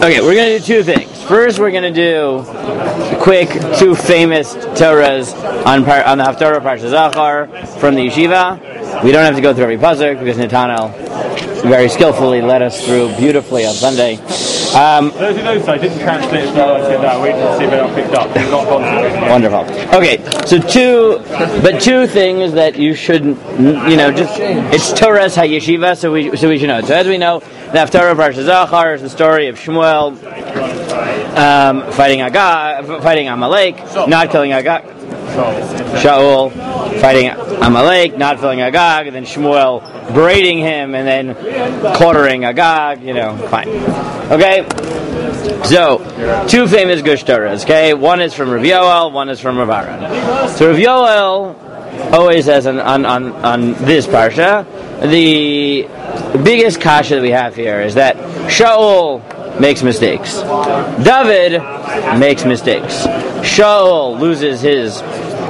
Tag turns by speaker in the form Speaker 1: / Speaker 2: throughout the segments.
Speaker 1: Okay, we're going to do two things. First, we're going to do quick two famous Torahs on the Haftarah Parsha Zachar from the Yeshiva. We don't have to go through every pasuk because Netanel very skillfully led us through beautifully on Sunday.
Speaker 2: Those who know, so I didn't translate as well. I said, no, wait to see if it picked up. It's not gone through.
Speaker 1: Wonderful. Okay, so two things that you should, it's Torah's HaYeshiva, so we should know it. So as we know, the Haftarah Parsha Zachar is the story of Shmuel fighting Amalek, not killing Agag. Shaul fighting Amalek, not killing Agag, and then Shmuel berating him, and then quartering Agag. Fine. Okay. So, two famous Gush Torahs. Okay, one is from Rav Yoel, one is from Rav Aaron. So Rav Yoel always says on this parsha, the biggest kasha that we have here is that Shaul makes mistakes. David makes mistakes. Shaul loses his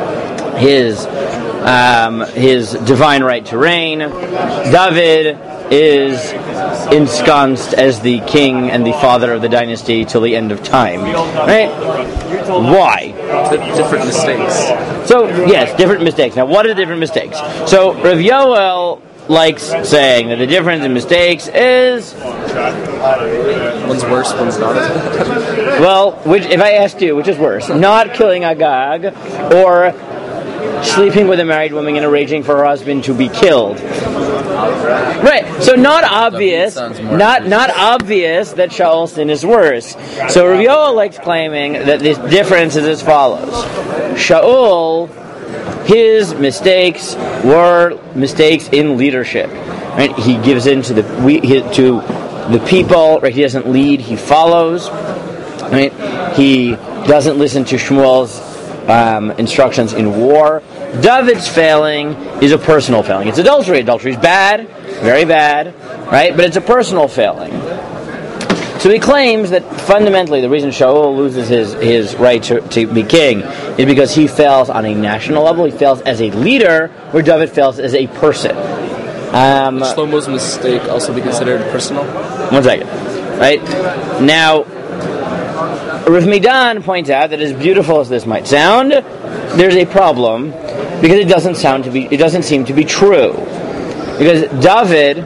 Speaker 1: divine right to reign. David is ensconced as the king and the father of the dynasty till the end of time. Right? Why?
Speaker 3: Different mistakes.
Speaker 1: So, yes, different mistakes. Now, what are the different mistakes? So, Rav Yoel likes saying that the difference in mistakes is...
Speaker 3: One's worse, one's not.
Speaker 1: Well, if I asked you, which is worse? Not killing Agag or sleeping with a married woman and arranging for her husband to be killed. Right. So not obvious that Shaul's sin is worse. So Rav Yoel likes claiming that the difference is as follows. Shaul, his mistakes were mistakes in leadership. Right? He gives in to the people. Right? He doesn't lead. He follows. Right? He doesn't listen to Shmuel's instructions in war. David's failing is a personal failing. It's adultery. Adultery is bad, very bad, right? But it's a personal failing. So he claims that fundamentally the reason Shaul loses his right to be king is because he fails on a national level. He fails as a leader, where David fails as a person.
Speaker 3: Shlomo's mistake also be considered personal?
Speaker 1: 1 second. Right? Now, Rav Midan points out that as beautiful as this might sound, there's a problem because it doesn't seem to be true. Because David,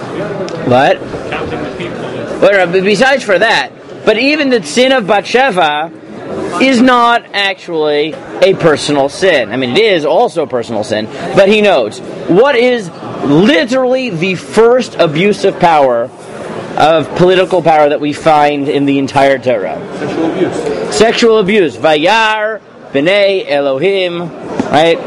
Speaker 1: besides for that, but even the sin of Bathsheba is not actually a personal sin. I mean, it is also a personal sin, but he notes what is literally the first abuse of power, of political power that we find in the entire Torah. Sexual abuse. Vayar, B'nai, Elohim, right?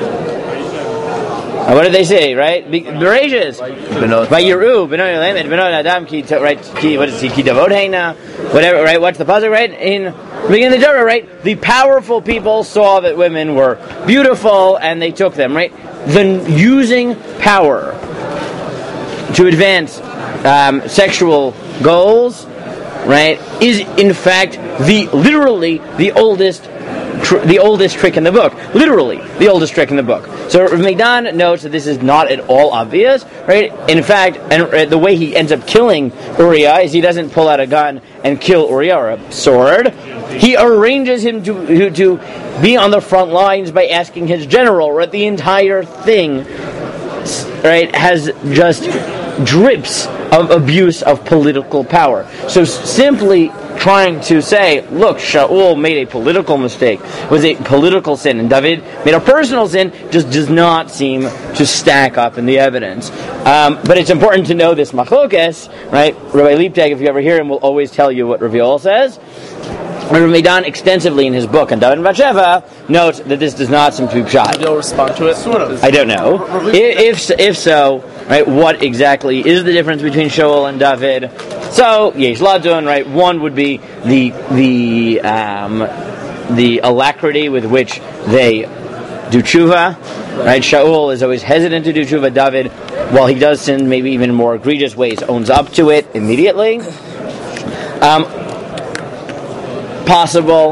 Speaker 1: What did they say, right? Bereshis. Vayiru, B'nai Elohim, B'nai Adam, right? What is he? Ki davod heina, whatever, right? What's the pasuk, right? In the beginning of the Torah, right? The powerful people saw that women were beautiful and they took them, right? Then using power to advance sexual goals, right, is in fact literally the oldest trick in the book. Literally, the oldest trick in the book. So Rav Midan notes that this is not at all obvious, right? In fact, and the way he ends up killing Uriah is he doesn't pull out a gun and kill Uriah or a sword. He arranges him to be on the front lines by asking his general, right? The entire thing, right, has just drips of abuse of political power. So simply trying to say, look, Shaul made a political mistake, was a political sin, and David made a personal sin, just does not seem to stack up in the evidence. But it's important to know this machlokes, right? Rabbi Liebtag, if you ever hear him, will always tell you what Rav Yoel says. Rav Midan extensively in his book on David and Bathsheba notes that this does not seem to be pshat.
Speaker 3: Did you respond to it? Sort of.
Speaker 1: I don't know. If so, right, what exactly is the difference between Shaul and David? So, Yesh Ladun, right, one would be the alacrity with which they do tshuva, right? Shaul is always hesitant to do tshuva. David, while he does sin maybe even in more egregious ways, owns up to it immediately. Possible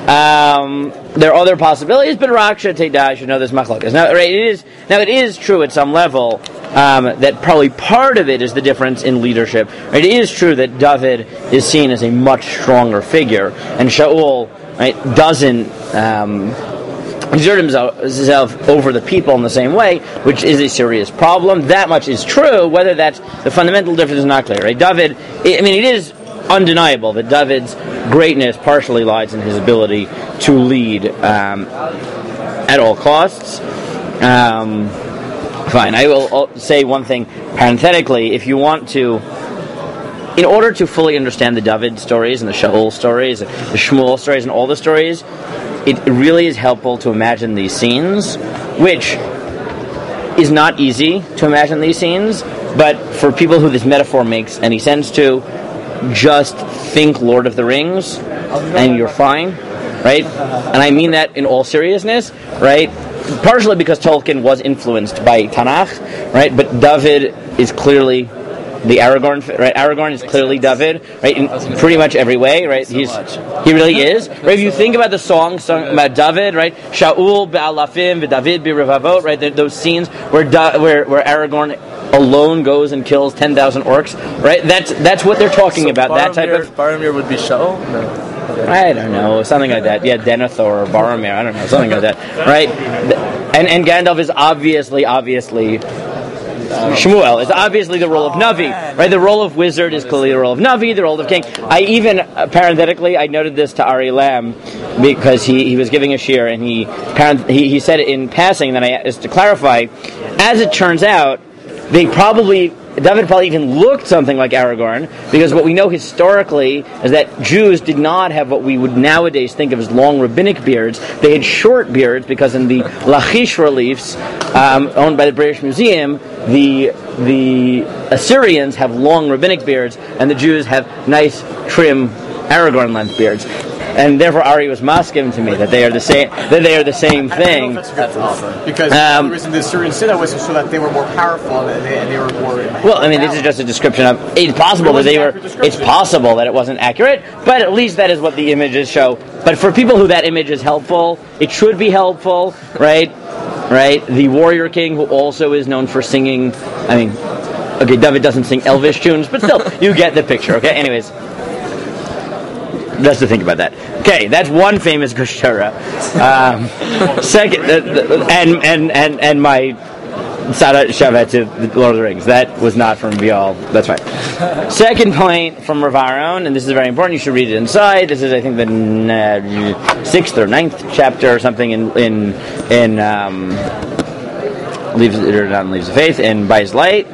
Speaker 1: There are other possibilities, but Raksha Teda should know this machlokas. Now, right, it is true at some level that probably part of it is the difference in leadership. Right? It is true that David is seen as a much stronger figure, and Shaul, right, doesn't exert himself over the people in the same way, which is a serious problem. That much is true. Whether that's the fundamental difference is not clear. Right? David, it is undeniable that David's greatness partially lies in his ability to lead at all costs. Fine, I will say one thing parenthetically. If you want to, in order to fully understand the David stories and the Shaul stories, the Shmuel stories and all the stories, it really is helpful to imagine these scenes, which is not easy to imagine these scenes, but for people who this metaphor makes any sense to, just think Lord of the Rings, and you're fine, right? And I mean that in all seriousness, right? Partially because Tolkien was influenced by Tanakh, right? But David is clearly the Aragorn, right? Aragorn is clearly David, right? In pretty much every way, right? He really is. Right? If you think about the song sung about David, right? Shaul be'alafim v'David be'revavot, right? Those scenes where Aragorn alone goes and kills 10,000 orcs, right? That's what they're talking about. That type of
Speaker 3: Boromir would be Shaul? No. Okay.
Speaker 1: I don't know, something like that. Yeah, Denethor or Boromir, I don't know, something like that, right? And Gandalf is obviously Shmuel. It's obviously the role of Navi, right? The role of wizard is clearly the role of Navi, the role of king. I even, parenthetically, I noted this to Ari Lam because he was giving a shir and he said it in passing, and then I asked to clarify. As it turns out, David probably even looked something like Aragorn, because what we know historically is that Jews did not have what we would nowadays think of as long rabbinic beards. They had short beards, because in the Lachish reliefs owned by the British Museum, the Assyrians have long rabbinic beards, and the Jews have nice, trim Aragorn length beards. And therefore, Ari was masking to me that they are the same. That they are the same thing.
Speaker 4: That's awesome. Because the reason the Assyrians did that was so that they were more powerful and they were more.
Speaker 1: Well, I mean, this is just a description of. It's possible that they were. It's possible that it wasn't accurate, but at least that is what the images show. But for people who that image is helpful, it should be helpful, right? Right. The warrior king, who also is known for singing. I mean, okay, David doesn't sing Elvish tunes, but still, you get the picture. Okay. Anyways. Just to think about that. Okay, that's one famous Gushara. Second, and my Sada Shavet to the Lord of the Rings. That was not from Vial. That's fine. Second point from Rav Aaron, and this is very important. You should read it inside. This is, I think, the 6th or 9th chapter or something in Leaves of Faith in By His Light.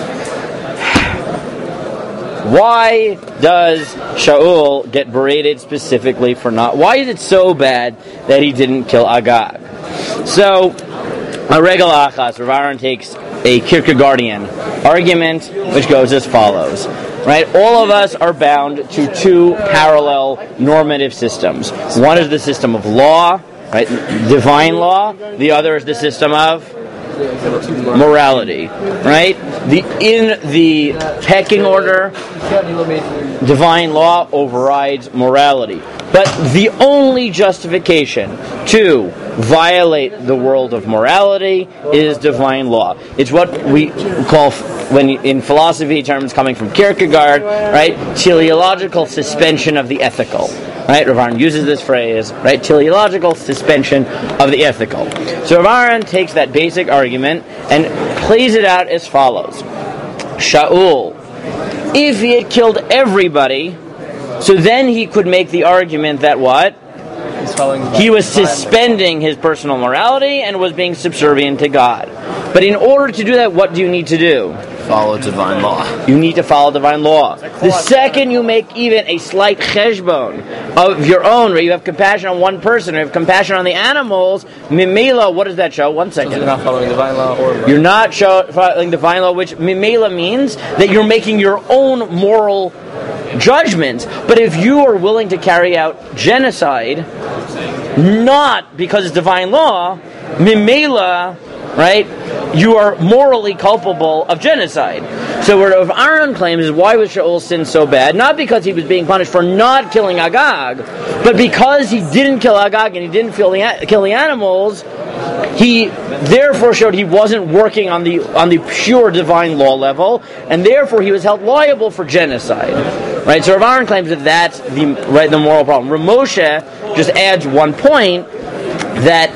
Speaker 1: Why does Shaul get berated specifically for not? Why is it so bad that he didn't kill Agag? So, a regal achas, Rav Aaron takes a Kierkegaardian argument, which goes as follows. Right? All of us are bound to two parallel normative systems. One is the system of law, right? Divine law. The other is the system of morality, right? In the pecking order, divine law overrides morality. But the only justification to violate the world of morality is divine law. It's what we call, when in philosophy terms coming from Kierkegaard, right? Teleological suspension of the ethical. Right, Rav Aaron uses this phrase, right? Teleological suspension of the ethical. So Rav Aaron takes that basic argument and plays it out as follows. Shaul, if he had killed everybody, so then he could make the argument that what? He was suspending his personal morality and was being subservient to God. But in order to do that, what do you need to do?
Speaker 3: Follow divine law.
Speaker 1: You need to follow divine law. The second you make even a slight cheshbon of your own, where you have compassion on one person, or you have compassion on the animals, mimela, what does that show? 1 second.
Speaker 3: So you're not following divine law, or
Speaker 1: you're not following divine law, which mimela means that you're making your own moral judgments. But if you are willing to carry out genocide, not because it's divine law, mimela, right, you are morally culpable of genocide. So what Rav Aaron claims is, why was Shaul's sin so bad? Not because he was being punished for not killing Agag, but because he didn't kill Agag and he didn't kill the animals. He therefore showed he wasn't working on the pure divine law level, and therefore he was held liable for genocide. Right? So Rav Aaron claims that that's the moral problem. Rav Moshe just adds one point, that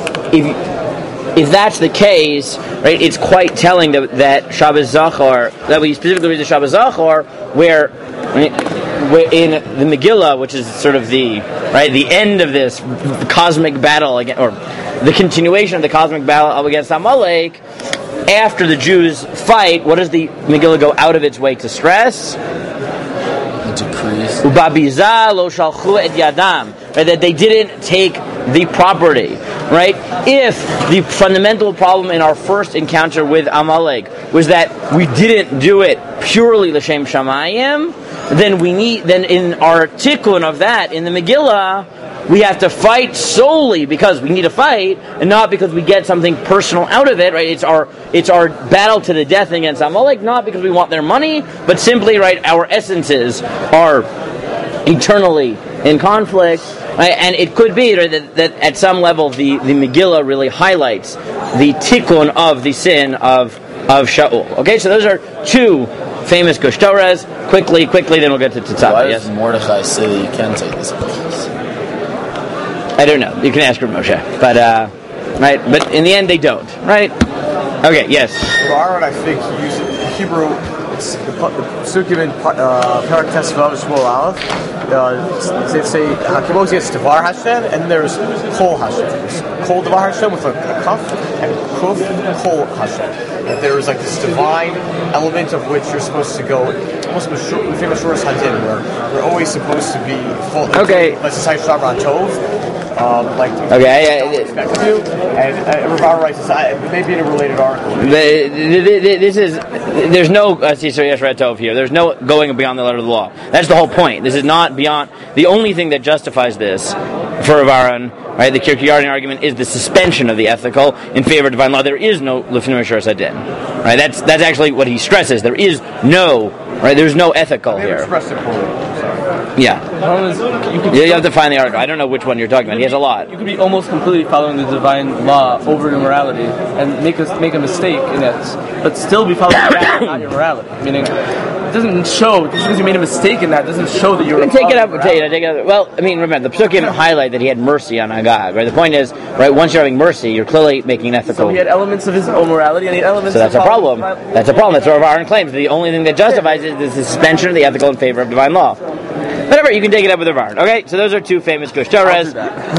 Speaker 1: if that's the case, right, it's quite telling that Shabbos Zachor, that we specifically read the Shabbos Zachor, where in the Megillah, which is sort of the end of this cosmic battle again, or the continuation of the cosmic battle against Amalek, after the Jews fight, what does the Megillah go out of its way to stress?
Speaker 3: Decrees.
Speaker 1: Ubabiza lo shalchu et yadam, right, that they didn't take the property, right? If the fundamental problem in our first encounter with Amalek was that we didn't do it purely l'shem shamayim, then in our tikkun of that in the Megillah, we have to fight solely because we need to fight, and not because we get something personal out of it, right? It's our battle to the death against Amalek, not because we want their money, but simply, right, our essences are eternally in conflict, right? And it could be, right, that at some level the Megillah really highlights the tikkun of the sin of Shaul. Okay, so those are two famous Gush Torahs. Quickly, then we'll get to Tzava.
Speaker 3: Why
Speaker 1: Yes?
Speaker 3: does Mordechai say that you can take this place?
Speaker 1: I don't know. You can ask Rav Moshe, but right. But in the end, they don't. Right? Okay. Yes.
Speaker 4: Aaron, I think, uses Hebrew. It's the Psukim in Parak Tesvav Shmuel Aleph. They say Hakimosi is Devar Hashem, and there's Kol Hashem. There's Kol Devar Hashem with a kaf, and Kuf Kol Hashem. That there is like this divine element of which you're supposed to go. Almost the famous Rosh Hadin, where we're always supposed to be full.
Speaker 1: Okay.
Speaker 4: Let's say Shabbat Tov.
Speaker 1: Okay.
Speaker 4: And Rav Aaron writes this. Maybe in a related article.
Speaker 1: There's no Sisar Yesh Red Tov here. There's no going beyond the letter of the law. That's the whole point. This is not beyond. The only thing that justifies this for Rav Aaron, right, the Kierkegaardian argument, is the suspension of the ethical in favor of divine law. There is no Lefnim Shor Sadin. Right? That's actually what he stresses. There is no, right? There's no ethical here. Yeah. You have to find the article. I don't know which one you're talking about. He has a lot.
Speaker 3: You could be almost completely following the divine law over immorality and make a mistake in it, but still be following that, not your morality. Meaning, it doesn't show, just because you made a mistake in that, doesn't show that you're
Speaker 1: take it up. Well, I mean, remember, the Psukim highlight that he had mercy on Agag, right? The point is, right, once you're having mercy, you're clearly making an ethical.
Speaker 3: So he had elements of his own morality, and he had elements
Speaker 1: so that's a problem. That's a problem. That's what Rav Aaron claims. The only thing that justifies it is the suspension of the ethical in favor of divine law. Whatever, you can take it up with Rav Aaron. Okay, so those are two famous Gush Torahs.